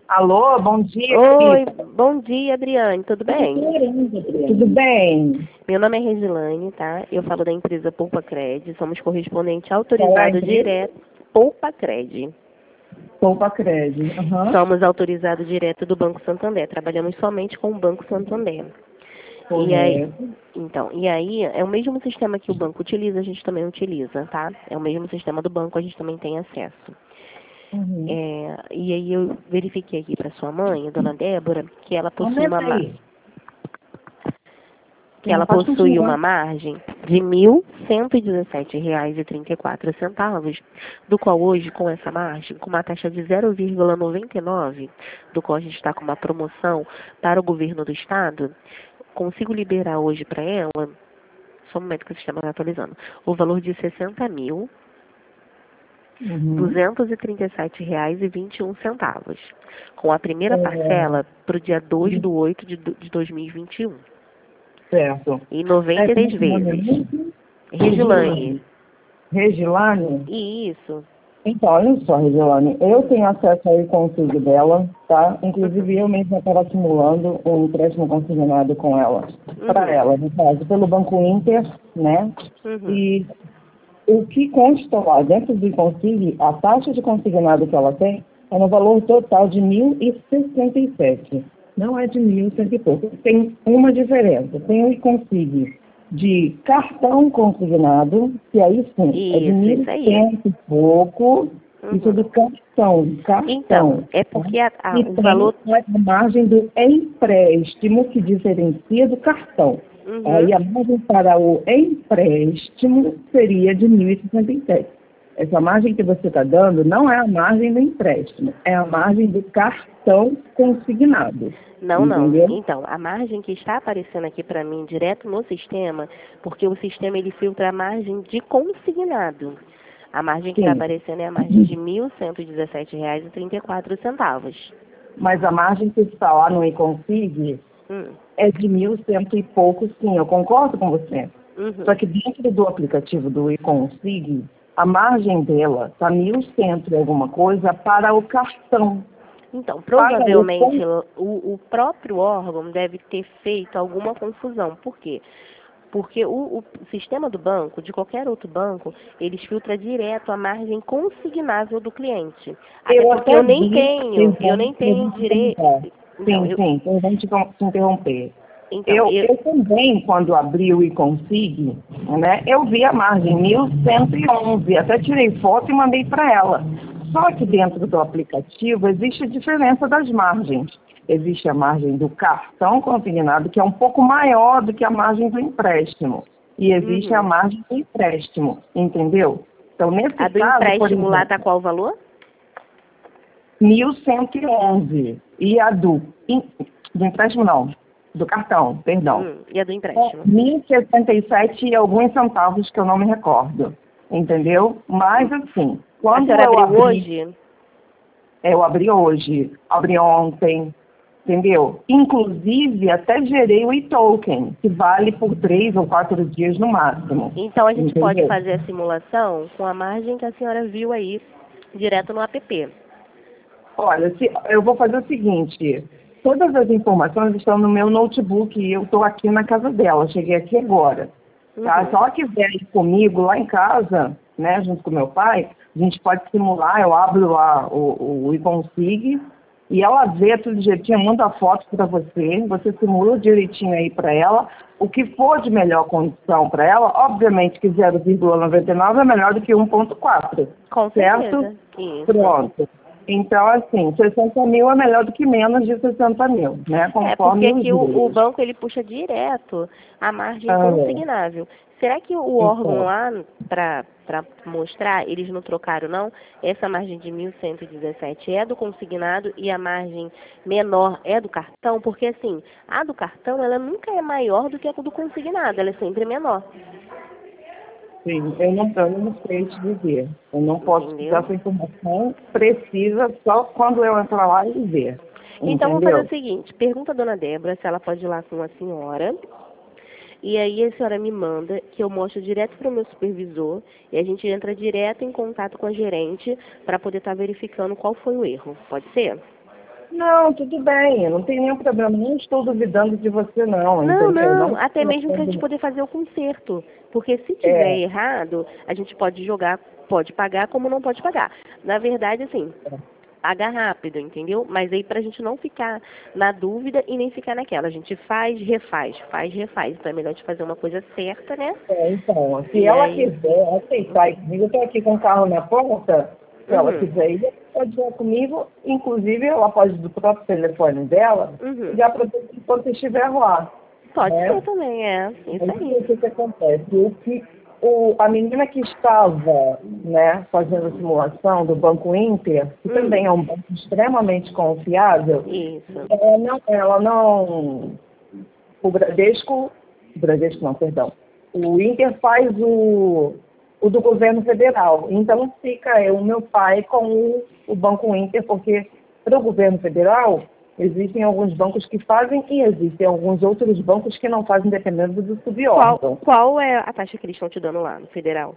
Alô, bom dia, Oi, Cris. bom dia, Adriane, tudo bem? Tudo bem? Meu nome é Resilane, tá? Eu falo da empresa Poupa Cred, somos correspondente Qual é a autorizado empresa? direto. Poupa Cred. Poupa Crédito. Aham. Somos autorizados direto do Banco Santander, trabalhamos somente com o Banco Santander. E aí, Correto. e aí é o mesmo sistema que o banco utiliza, a gente também utiliza, tá? É o mesmo sistema do banco, a gente também tem acesso. Uhum. E aí eu verifiquei aqui para sua mãe, a dona Débora, que ela possui Aumenta uma, aí. que Sim, ela pode possui uma continuar. margem de R$ 1.117,34, do qual hoje, com essa margem, com uma taxa de 0,99, do qual a gente está com uma promoção para o governo do estado, consigo liberar hoje para ela, só um momento que o sistema está atualizando, o valor de R$ Uhum. 60.237,21, com a primeira É, parcela para o dia 2/8 de 2021, certo. em É, como é 93 que é o nome vezes. mesmo? Regilane. Regilane. Regilane? Isso. Então, olha só, Regilane, eu tenho acesso ao e-consigo dela, tá? Uhum. Inclusive, eu mesma estava simulando um empréstimo consignado com ela, para Uhum. ela, no caso, pelo Banco Inter, né? Uhum. E o que consta lá dentro do Consigne, a taxa de consignado que ela tem é no valor total de 1.067. Não é de 1.100 e pouco. Tem uma diferença. Tem o Consigne de cartão consignado, que aí sim é de Isso mil aí. cento e pouco. Isso é Uhum. do cartão, Então, cartão. é Tá? porque E o tem valor. a margem do empréstimo, que diferencia do cartão. Uhum. Aí a margem para o empréstimo seria de 1.067. Essa margem que você está dando não é a margem do empréstimo, é a margem do cartão consignado. Não, não. Entendeu? Então, a margem que está aparecendo aqui para mim direto no sistema, porque o sistema ele filtra a margem de consignado. A margem que está Sim. aparecendo é a margem de R$ 1.117,34. Mas a margem que está lá no e-config Hum. é de 1.100 e pouco, sim, eu concordo com você. Só Uhum. que dentro do aplicativo do e-config, a margem dela está 1.100 e alguma coisa para o cartão. Então, Para o provavelmente o próprio órgão deve ter feito alguma confusão. Por quê? Porque o sistema do banco, de qualquer outro banco, eles filtra direto a margem consignável do cliente. Até eu porque até vi, eu nem eu tenho vou te perguntar. direito. Então, Sim, sim, perdão te interromper. então, Eu, eu, eu também, quando abri o e-config, né, eu vi a margem 1.111, até tirei foto e mandei para ela. Só que dentro do aplicativo existe a diferença das margens. Existe a margem do cartão consignado, que é um pouco maior do que a margem do empréstimo. E existe a uhum. margem do empréstimo, entendeu? Então, nesse A do caso, por empréstimo lá exemplo, tá qual o valor? 1.111. E a do empréstimo não, do cartão, perdão. E a do empréstimo? 1.067 e alguns centavos que eu não me recordo. Entendeu? Mas Hum. assim, A quando senhora abriu hoje? eu abri hoje, abri ontem, entendeu? Inclusive, até gerei o e-token, que vale por 3 ou 4 dias no máximo. Então a gente pode Entendeu? fazer a simulação com a margem que a senhora viu aí, direto no app. Olha, eu vou fazer o seguinte, todas as informações estão no meu notebook e eu estou aqui na casa dela, cheguei aqui agora. Tá? Se Uhum. ela quiser ir comigo lá em casa, né, junto com meu pai, a gente pode simular, eu abro lá o iConsig e ela vê tudo direitinho, manda foto para você simula direitinho aí para ela. O que for de melhor condição para ela, obviamente que 0,99 é melhor do que 1,4, Com certo? certeza. Isso. Pronto. Então, assim, 60 mil é melhor do que menos de 60 mil, né? É, porque Conforme os aqui o juros. banco ele puxa direto a margem Ah, consignável. Será que o órgão então, lá, para mostrar, eles não trocaram, não? Essa margem de 1.117 é do consignado e a margem menor é do cartão? Porque, assim, a do cartão, ela nunca é maior do que a do consignado, ela é sempre menor. sim, eu não sei te dizer. Eu não posso te dar Entendeu? essa informação precisa só quando eu entrar lá e ver. Então, vamos fazer o Entendeu? seguinte. Pergunta a dona Débora se ela pode ir lá com a senhora. E aí a senhora me manda, que eu mostro direto para o meu supervisor, e a gente entra direto em contato com a gerente para poder estar verificando qual foi o erro. Pode ser? Não, tudo bem, eu não tenho nenhum problema, não estou duvidando de você não, Não, entendeu? não, Não até estou mesmo para a gente achando- poder fazer o conserto. Porque se tiver é, errado, a gente pode jogar, pode pagar como não pode pagar. Na verdade, assim, paga rápido, entendeu? Mas aí pra gente não ficar na dúvida e nem ficar naquela. A gente faz, refaz, faz, refaz. Então é melhor a gente fazer uma coisa certa, né? então, se E ela aí. quiser aceitar ir comigo, eu estou aqui com o carro na porta, se ela Uhum, quiser ir, ela pode ir comigo, inclusive ela pode do próprio telefone dela, uhum. ligar para você quando você estiver lá, Pode ser né? também, é. Isso Aí aí. o que acontece? A menina que estava, né, fazendo a simulação do Banco Inter, que também é um banco extremamente confiável, Isso. o Bradesco não, perdão, o Inter faz o do governo federal. Então fica o meu pai com o Banco Inter, porque para o governo federal existem alguns bancos que fazem e existem alguns outros bancos que não fazem dependendo do Qual, subórgão. qual é a taxa que eles estão te dando lá no federal?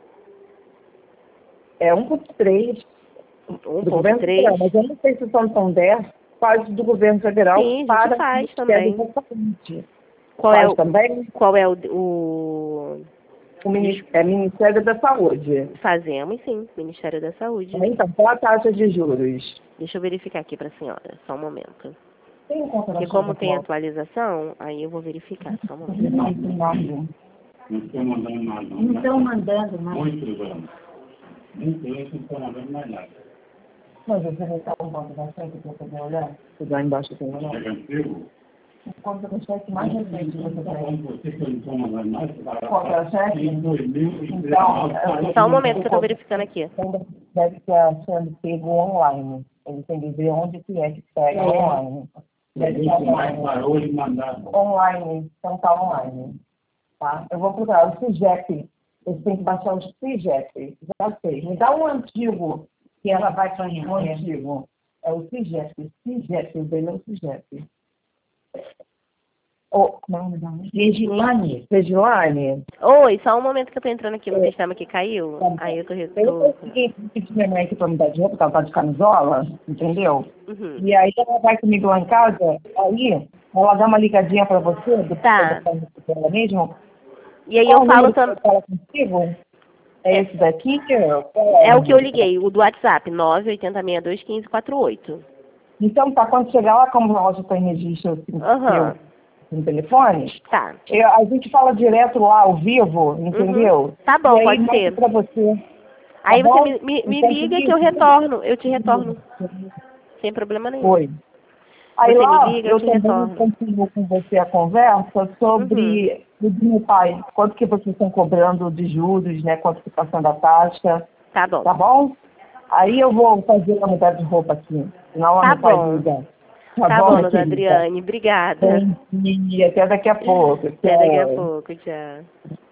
É 1,3 do governo federal, 1,3? mas eu não sei se o Santander faz do governo federal Sim, a gente para o faz Ministério também. da Saúde. Qual é Faz o, também qual é o Ministério da Saúde. Fazemos sim, Ministério da Saúde. Então, qual a taxa de juros? Deixa eu verificar aqui para a senhora, só um momento. Tem conta na Porque sua como tem pessoal? atualização, aí eu vou verificar, só um momento. Não estão mandando nada. Não estão mandando nada. Muitos anos. Muitos anos não estão mandando mais nada. Mas você não está com conta da cheque para poder olhar? Se lá embaixo tem ou não? É antigo? Conta da cheque mais recente que você tem. Você que não estão mandando mais? Conta da cheque? Em 2019. Então, Só um momento que eu estou verificando aqui. deve estar sendo pego online. Ele tem que ver onde que é que pega online. Deve estar parou de mandar. Online, então tá online. Tá? Eu vou procurar o CIGEP. Eles têm que baixar o CIGEP. Já sei. Me dá um antigo. Que ela vai sonhar. Um antigo. É o CIGEP. CIGEP, o dele é o CIGEP. Não, me dá um. Regilane. Regilane. Oi, só um momento que eu estou entrando aqui no sistema que caiu. Aí eu Eu consegui pedir minha mãe aqui para me dar de roupa, porque ela tá de camisola, entendeu? Uhum. E aí ela vai comigo lá em casa, aí ela dá uma ligadinha para você, do Tá. telefone dela mesmo. E aí Qual eu o falo número que também. ela fala contigo? É esse daqui? É o que eu liguei, o do WhatsApp, 980621548. Então tá, quando chegar lá, como ela já tem registro assim, Aham. no telefone, Tá. a gente fala direto lá ao vivo, entendeu? Uhum. Tá bom, E aí pode mostra ser. para você. Tá Aí você bom? me Então, liga que eu retorno. Eu te retorno. Sem problema nenhum. foi. Aí Você me lá, liga, eu eu te também retorno. continuo com você a conversa Uhum. sobre o do meu pai. Quanto que vocês estão cobrando de juros, né? Quanto que está sendo a taxa, Tá bom. tá bom? Aí eu vou fazer a mudar de roupa aqui, senão ela Tá não vai bom. ligar. Tá Tá bom, bom, minha dona querida? Adriane. Obrigada. Bom dia, até daqui a pouco. Até daqui a Tchau. pouco. Tchau.